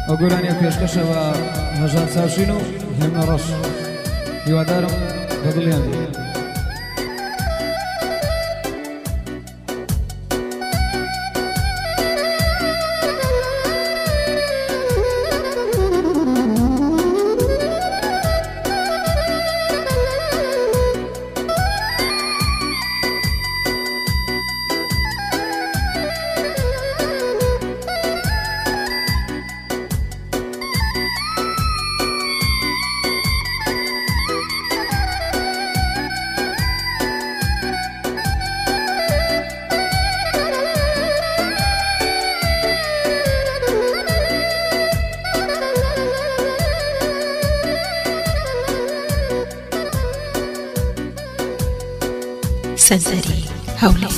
ئەگۆرانیە پێشکەشە بە هەژار چاوشین و هێمنە ڕەش هیوادارم بەدڵیان بێت. سەنسەری هەولێر.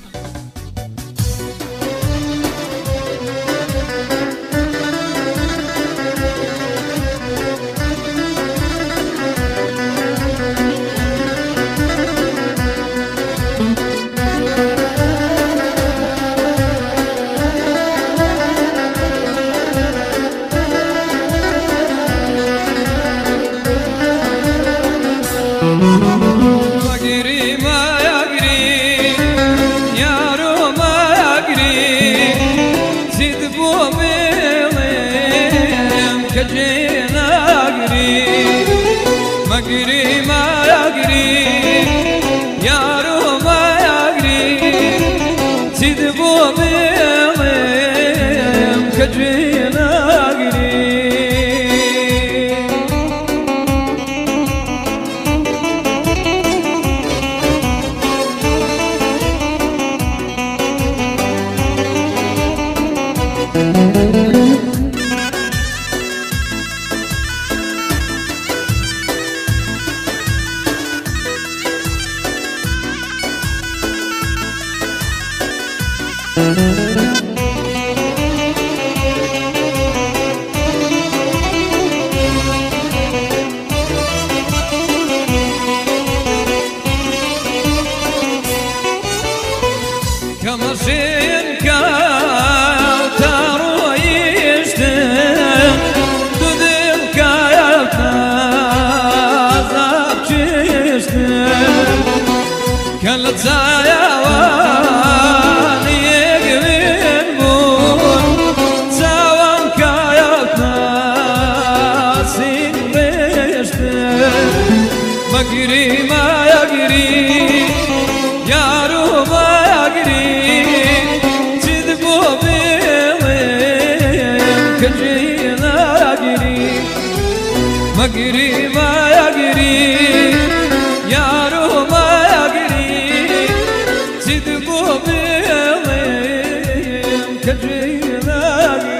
مگری ما یگری یارو ما یگری زید بو بیلیم کجی نگری كمشين كاوتارو يشتن دودل كاوتازاب تشتن كانت زايوان يقبل بون زاوان كاوتازين بيشتن مقري ما يقري يارو ما مگری ما یگری یارو ما یگری زید بو بیلیم کجی نگری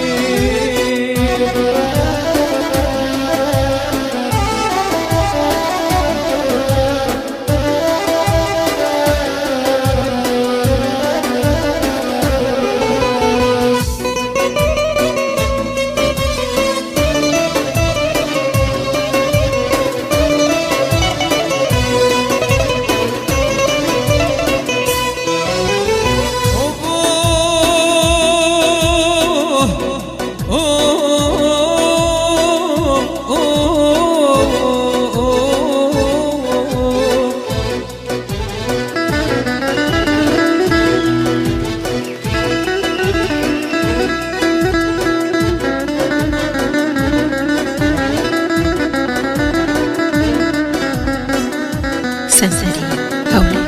سەنسەری هەولێر.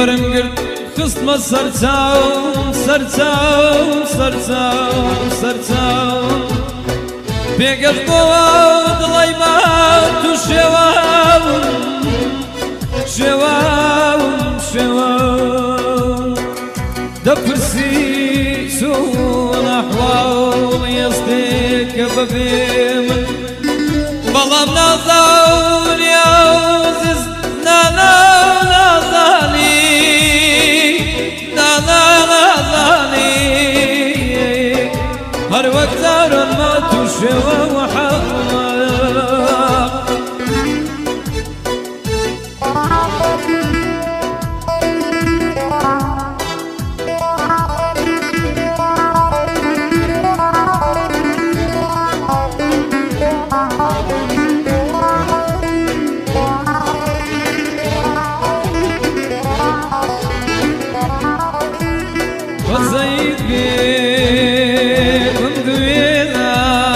ورم خستمە سەرچاوم سەرچاوم سەرچاوم سەرچاوم پێگەشتەوە دڵی مات و شێواوم شێواوم شێواوم دەپرسی چۆن ئەحواڵ ئێستێکە بەبێ من بەڵام نازانیا عەزیز نازانی هر وقت زارن ما تشوى وحق وزيد بيكم دوينا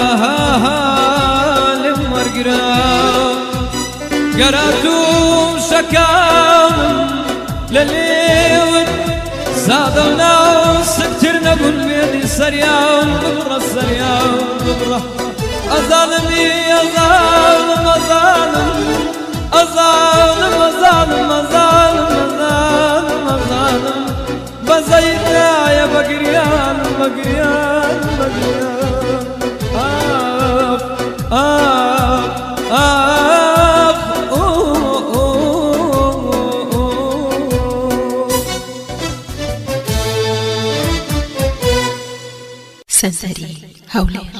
قراتو شكاوم لليود صادونا وسكترنا بالبيد سرياوم ببرة سرياوم ببرة أظالمي أظالم أظالم أظالم أظالم أظالم أظالم أظالم بزيدنا يا بقريان بقريان بقريان آخ آخ آخ سنسري هولي